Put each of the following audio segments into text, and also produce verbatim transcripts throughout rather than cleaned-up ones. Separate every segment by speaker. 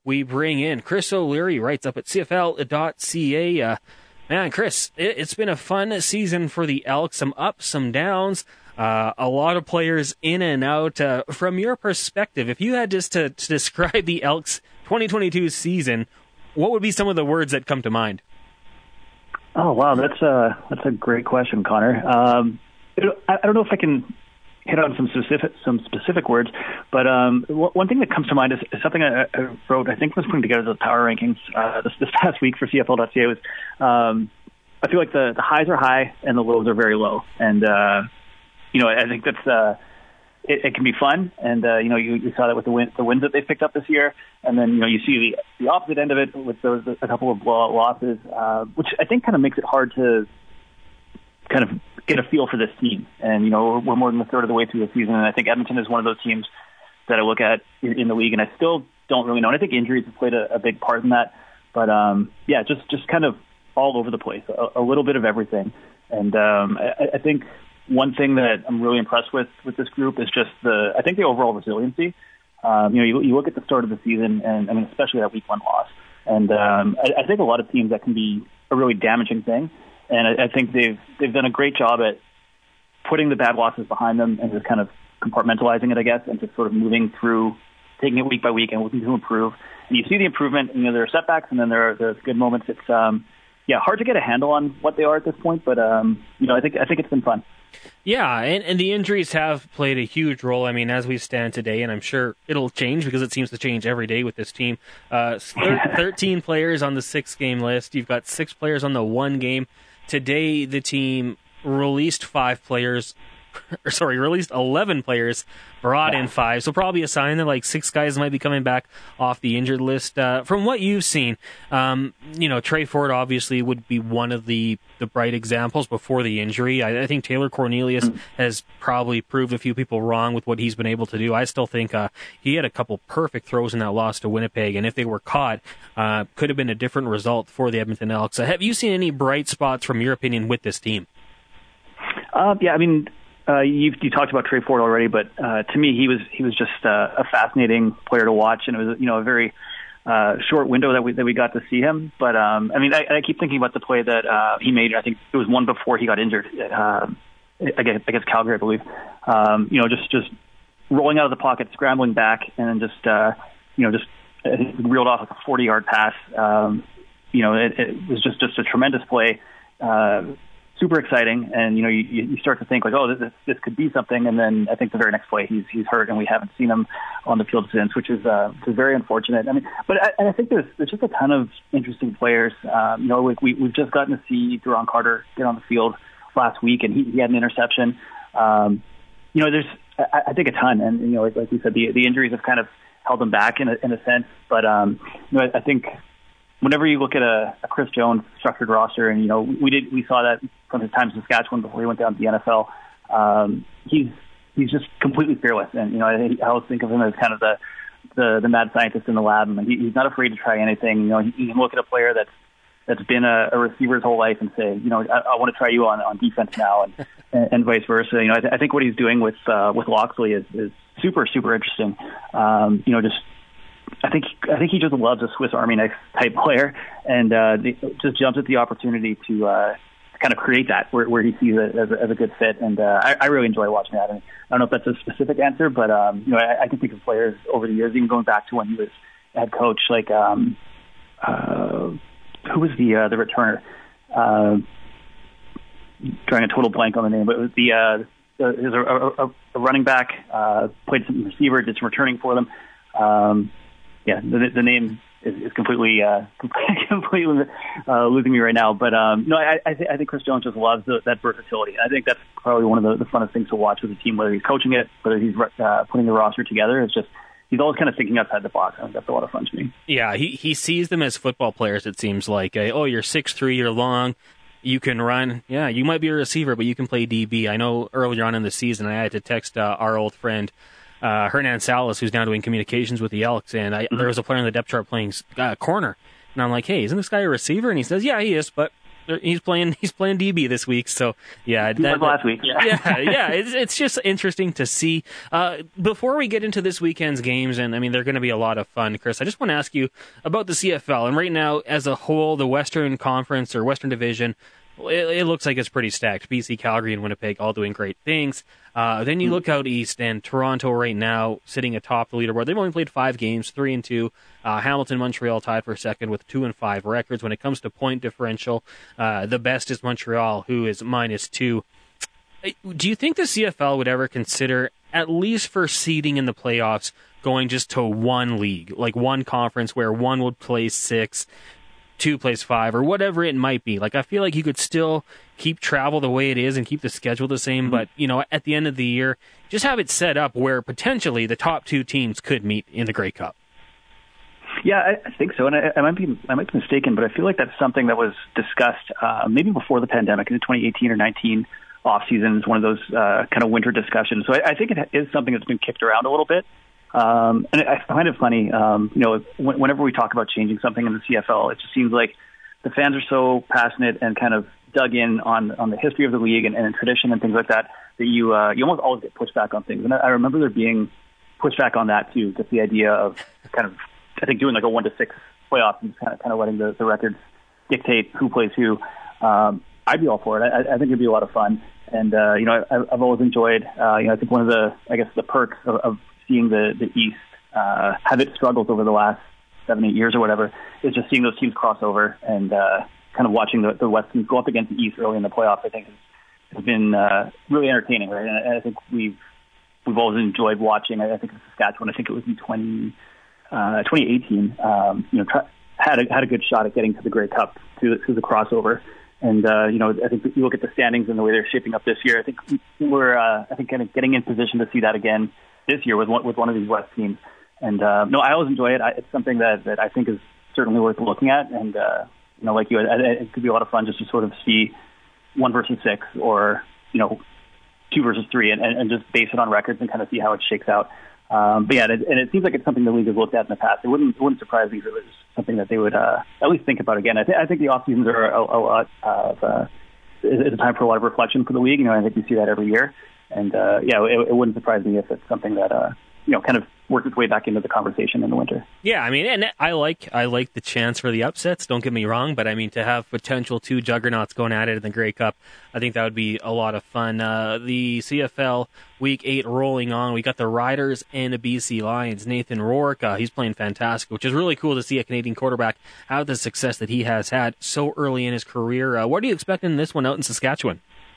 Speaker 1: we bring in Chris O'Leary, writes up at C F L dot C A. Uh, man, Chris, it, it's been a fun season for the Elks. Some ups, some downs, uh, a lot of players in and out. Uh, from your perspective, if you had just to, to describe the Elks twenty twenty-two season, what would be some of the words that come to mind?
Speaker 2: Oh, wow, that's a, that's a great question, Connor. Um, I, I don't know if I can hit on some specific some specific words, but um, one thing that comes to mind is, is something I, I wrote, I think was putting together the power rankings uh, this, this past week for C F L dot C A was, um, I feel like the, the highs are high and the lows are very low. And, uh, you know, I think that's, uh, it, it can be fun. And, uh, you know, you, you saw that with the, win, the wins that they picked up this year. And then, you know, you see the, the opposite end of it with those, a couple of blowout losses, uh, which I think kind of makes it hard to kind of get a feel for this team. And, you know, we're more than a third of the way through the season, and I think Edmonton is one of those teams that I look at in, in the league, and I still don't really know. And I think injuries have played a, a big part in that. But, um, yeah, just, just kind of all over the place, a, a little bit of everything. And um, I, I think one thing that I'm really impressed with with this group is just the, I think the overall resiliency. Um, you know, you, you look at the start of the season, and I mean, especially that week one loss. And um, I, I think a lot of teams that can be a really damaging thing. And I, I think they've they've done a great job at putting the bad losses behind them and just kind of compartmentalizing it, I guess, and just sort of moving through, taking it week by week and looking to improve. And you see the improvement. You know, there are setbacks and then there are there's good moments. It's um, yeah, hard to get a handle on what they are at this point, but um, you know, I think I think it's been fun.
Speaker 1: Yeah, and, and the injuries have played a huge role. I mean, as we stand today, and I'm sure it'll change because it seems to change every day with this team. Uh, thirteen players on the six-game list. You've got six players on the one-game. Today, the team released five players, or sorry, released eleven players, brought in five. So probably a sign that like six guys might be coming back off the injured list. Uh, from what you've seen, um, you know, Trey Ford obviously would be one of the, the bright examples before the injury. I, I think Taylor Cornelius mm. has probably proved a few people wrong with what he's been able to do. I still think uh, he had a couple perfect throws in that loss to Winnipeg, and if they were caught, uh, could have been a different result for the Edmonton Elks. Uh, have you seen any bright spots from your opinion with this team?
Speaker 2: Uh, yeah, I mean, uh, you you talked about Trey Ford already, but uh, to me, he was he was just uh, a fascinating player to watch, and it was you know a very uh, short window that we that we got to see him. But um, I mean, I, I keep thinking about the play that uh, he made. I think it was one before he got injured uh, against, against Calgary, I believe. Um, you know, just just rolling out of the pocket, scrambling back, and then just uh, you know just uh, reeled off like a forty-yard pass. Um, you know, it, it was just just a tremendous play. Uh, super exciting, and you know you, you start to think like, oh, this this could be something, and then I think the very next play he's he's hurt, and we haven't seen him on the field since, which is uh, which is very unfortunate. I mean, but I, and I think there's there's just a ton of interesting players. Um, you know, like we we've just gotten to see Duron Carter get on the field last week, and he, he had an interception. Um, you know, there's I, I think a ton, and you know, like, like we said, the the injuries have kind of held them back in a, in a sense, but um, you know, I, I think. Whenever you look at a, a Chris Jones structured roster, and you know we did we saw that from his time in Saskatchewan before he went down to the N F L, um, he's he's just completely fearless, and you know I, I always think of him as kind of the the, the mad scientist in the lab, and he, he's not afraid to try anything. You know, he, you can look at a player that's that's been a, a receiver his whole life and say, you know, I, I want to try you on, on defense now, and, and, and vice versa. You know, I, th- I think what he's doing with uh, with Loxley is, is super super interesting. Um, you know, just. I think I think he just loves a Swiss Army knife type player, and uh, the, just jumps at the opportunity to uh, kind of create that where, where he sees it as a, as a good fit. And uh, I, I really enjoy watching that. And I don't know if that's a specific answer, but um, you know, I, I can think of players over the years, even going back to when he was head coach, like um, uh, who was the uh, the returner? Uh, drawing a total blank on the name, but it was the uh, it was a, a, a running back, uh, played some receiver, did some returning for them. Um, Yeah, the, the name is, is completely uh, completely uh, losing me right now. But um, no, I, I, th- I think Chris Jones just loves the, that versatility. I think that's probably one of the, the funnest things to watch with a team, whether he's coaching it, whether he's uh, putting the roster together. It's just he's always kind of thinking outside the box. I think that's a lot of fun to me.
Speaker 1: Yeah, he he sees them as football players. It seems like, uh, oh, you're six three, you're long. You can run. Yeah, you might be a receiver, but you can play D B. I know earlier on in the season, I had to text uh, our old friend. Uh, Hernan Salas, who's now doing communications with the Elks, and I, mm-hmm. there was a player in the depth chart playing uh, corner, and I'm like, hey, isn't this guy a receiver? And he says, yeah, he is, but he's playing he's playing D B this week, so yeah.
Speaker 2: He
Speaker 1: that,
Speaker 2: was last week, yeah.
Speaker 1: yeah, yeah. It's it's just interesting to see. Uh, before we get into this weekend's games, and I mean they're going to be a lot of fun, Chris. I just want to ask you about the C F L, and right now as a whole, the Western Conference or Western Division. It, it looks like it's pretty stacked. B C, Calgary, and Winnipeg all doing great things. Uh, then you look out east, and Toronto right now sitting atop the leaderboard. They've only played five games, three and two. Uh, Hamilton, Montreal tied for second with two and five records. When it comes to point differential, uh, the best is Montreal, who is minus two. Do you think the C F L would ever consider, at least for seeding in the playoffs, going just to one league, like one conference where one would play six? Two plays five, or whatever it might be? Like, I feel like you could still keep travel the way it is and keep the schedule the same, but, you know, at the end of the year, just have it set up where potentially the top two teams could meet in the Grey Cup.
Speaker 2: Yeah, I, I think so, and I, I might be I might be mistaken, but I feel like that's something that was discussed uh, maybe before the pandemic, in the twenty eighteen or nineteen off season. It's one of those uh, kind of winter discussions. So I, I think it is something that's been kicked around a little bit. Um, and I find it funny, um, you know, whenever we talk about changing something in the C F L, it just seems like the fans are so passionate and kind of dug in on, on the history of the league and, and tradition and things like that, that you uh, you almost always get pushback on things. And I remember there being pushback on that too, just the idea of kind of, I think, doing like a one to six playoff and kind of kind of letting the, the records dictate who plays who. Um, I'd be all for it. I, I think it'd be a lot of fun. And, uh, you know, I, I've always enjoyed, uh, you know, I think one of the, I guess, the perks of, of seeing the, the East uh, have its struggles over the last seven, eight years or whatever is just seeing those teams cross over and uh, kind of watching the, the West teams go up against the East early in the playoffs, I think has, has been uh, really entertaining, right? And I think we've we've always enjoyed watching. I think in Saskatchewan, I think it was in twenty, uh, twenty eighteen, um, you know, try, had a, had a good shot at getting to the Grey Cup through, through the crossover. And, uh, you know, I think if you look at the standings and the way they're shaping up this year, I think we're, uh, I think, kind of getting in position to see that again this year with one, with one of these West teams. And, uh, no, I always enjoy it. I, it's something that, that I think is certainly worth looking at. And, uh, you know, like you, it, it could be a lot of fun just to sort of see one versus six or, you know, two versus three and, and, and just base it on records and kind of see how it shakes out. Um, but yeah, and it, and it seems like it's something the league has looked at in the past. It wouldn't, it wouldn't surprise me if it was something that they would uh, at least think about again. I, th- I think the off seasons are a, a lot of, uh, it's a time for a lot of reflection for the league. You know, I think we see that every year. And, uh, yeah, it, it wouldn't surprise me if it's something that, uh, you know, kind of work its way back into the conversation in the winter.
Speaker 1: Yeah, I mean, and I like I like the chance for the upsets, don't get me wrong, but I mean, to have potential two juggernauts going at it in the Grey Cup, I think that would be a lot of fun. Uh, the C F L Week eight rolling on. We got the Riders and the B C Lions. Nathan Rourke, uh, he's playing fantastic, which is really cool to see a Canadian quarterback have the success that he has had so early in his career. Uh, what are you expecting this one out in Saskatchewan?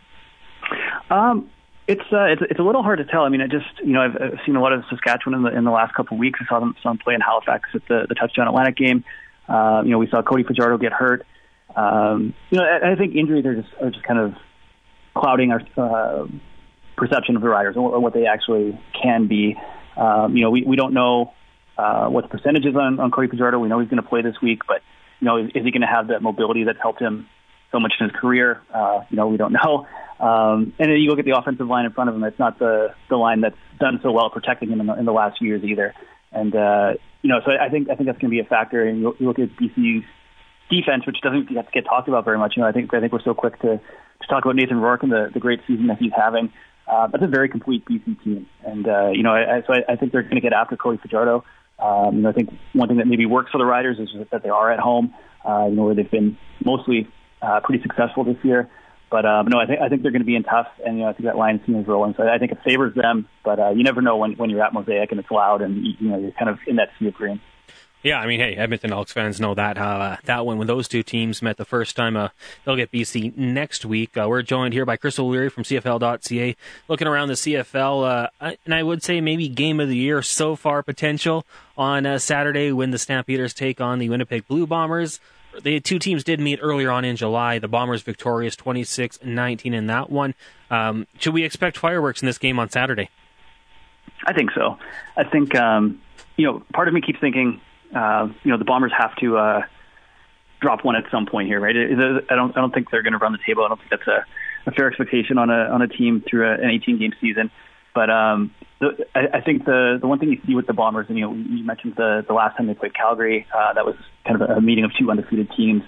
Speaker 2: Um. It's uh, it's it's a little hard to tell. I mean, I just you know I've, I've seen a lot of Saskatchewan in the in the last couple of weeks. I saw them saw them play in Halifax at the, the Touchdown Atlantic game. Uh, you know, we saw Cody Fajardo get hurt. Um, you know, I, I think injuries are just are just kind of clouding our uh, perception of the Riders or what they actually can be. Um, you know, we, we don't know uh, what the percentage is on, on Cody Fajardo. We know he's going to play this week, but you know, is, is he going to have that mobility that's helped him so much in his career? Uh, you know, we don't know. Um, and then you look at the offensive line in front of him. It's not the, the line that's done so well protecting him in the, in the last few years either. And, uh, you know, so I think I think that's going to be a factor. And you, you look at B C U's defense, which doesn't get, get talked about very much. You know, I think I think we're so quick to, to talk about Nathan Rourke and the, the great season that he's having. Uh, that's a very complete B C team. And, uh, you know, I, so I, I think they're going to get after Cody Fajardo. Um, you know, I think one thing that maybe works for the Riders is that they are at home, uh, you know, where they've been mostly uh, pretty successful this year. But um, no, I think I think they're going to be in tough, and you know I think that Lions team is rolling. So I think it favors them. But uh, you never know when, when you're at Mosaic and it's loud, and you know you're kind of in that sea of green.
Speaker 1: Yeah, I mean, hey, Edmonton Elks fans know that uh, that one when those two teams met the first time, uh, they'll get B C next week. Uh, we're joined here by Chris O'Leary from C F L dot C A, looking around the C F L, uh, and I would say maybe game of the year so far potential on uh, Saturday when the Stampeders take on the Winnipeg Blue Bombers. The two teams did meet earlier on in July. The Bombers victorious twenty-six nineteen in that one. Um, should we expect fireworks in this game on Saturday?
Speaker 2: I think so. I think, um, you know, part of me keeps thinking, uh, you know, the Bombers have to uh, drop one at some point here, right? I don't I don't think they're going to run the table. I don't think that's a, a fair expectation on a on a team through a, an eighteen-game season. But um, the, I, I think the the one thing you see with the Bombers, and you know, you mentioned the the last time they played Calgary, uh, that was kind of a meeting of two undefeated teams.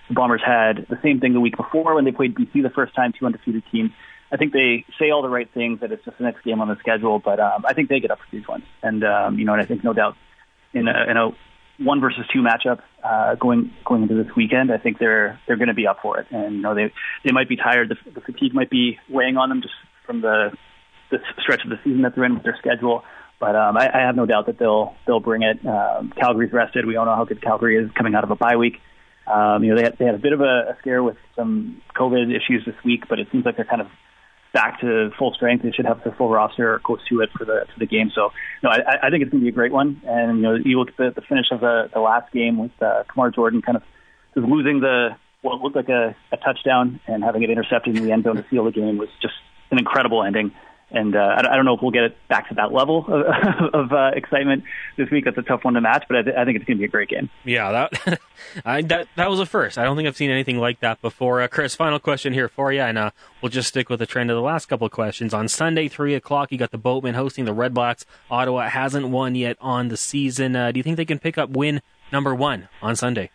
Speaker 2: the Bombers had the same thing the week before when they played B C the first time, two undefeated teams. I think they say all the right things, that it's just the next game on the schedule, but um, I think they get up for these ones. And, um, you know, and I think no doubt in a, in a one versus two matchup uh, going going into this weekend, I think they're they're going to be up for it. And, you know, they they might be tired. The, the fatigue might be weighing on them just from the, the stretch of the season that they're in with their schedule. But um, I, I have no doubt that they'll they'll bring it. Um, Calgary's rested. We all know how good Calgary is coming out of a bye week. Um, you know, they had, they had a bit of a, a scare with some COVID issues this week, but it seems like they're kind of back to full strength. They should have their full roster or close to it for the for the game. So, no, I, I think it's going to be a great one. And you know, you look at the, the finish of the, the last game with uh, Kamar Jordan kind of just losing the what looked like a, a touchdown and having it intercepted in the end zone to seal the game was just an incredible ending. And uh, I don't know if we'll get it back to that level of, of uh, excitement this week. That's a tough one to match, but I, th- I think it's going to be a great game.
Speaker 1: Yeah, that I, that that was a first. I don't think I've seen anything like that before. Uh, Chris, final question here for you, and uh, we'll just stick with the trend of the last couple of questions. On Sunday, three o'clock, you got the Boatmen hosting the Red Blacks. Ottawa hasn't won yet on the season. Uh, do you think they can pick up win number one on Sunday?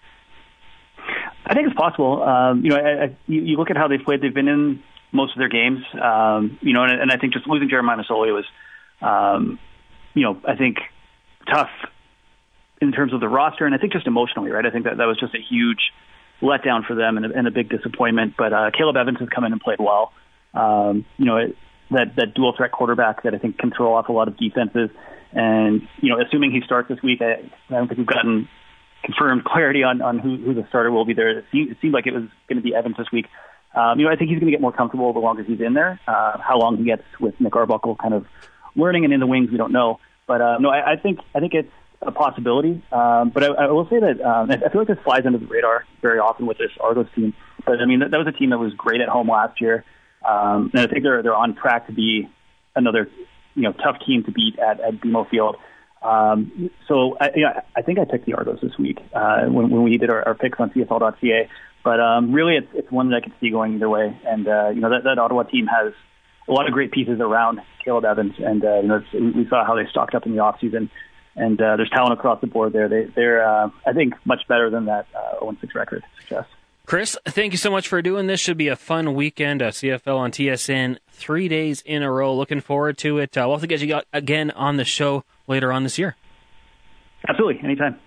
Speaker 2: I think it's possible. Um, you know, I, I, you, you look at how they've played. They've been in most of their games, um, you know, and, and I think just losing Jeremiah Masoli was, um, you know, I think tough in terms of the roster, and I think just emotionally, right? I think that that was just a huge letdown for them and a, and a big disappointment. But uh, Caleb Evans has come in and played well. Um, you know, it, that that dual threat quarterback that I think can throw off a lot of defenses, and you know, assuming he starts this week, I, I don't think we've gotten confirmed clarity on on who, who the starter will be there. It seemed, it seemed like it was going to be Evans this week. Um, you know, I think he's going to get more comfortable the longer he's in there. Uh, how long he gets with Nick Arbuckle kind of learning and in the wings, we don't know. But uh, no, I, I think I think it's a possibility. Um, but I, I will say that um, I feel like this flies under the radar very often with this Argos team. But I mean, that, that was a team that was great at home last year, um, and I think they're they're on track to be another you know tough team to beat at at B M O Field. Um, so I, you know, I think I picked the Argos this week uh, when, when we did our, our picks on C F L dot C A. But um, really, it's it's one that I could see going either way. And uh, you know that, that Ottawa team has a lot of great pieces around Caleb Evans, and uh, you know we saw how they stocked up in the offseason. And uh, there's talent across the board there. They, they're uh, I think much better than that uh, oh and six record suggests.
Speaker 1: Chris, thank you so much for doing this. Should be a fun weekend. Uh, C F L on T S N three days in a row. Looking forward to it. Uh, we'll have to get you again on the show later on this year.
Speaker 2: Absolutely, anytime.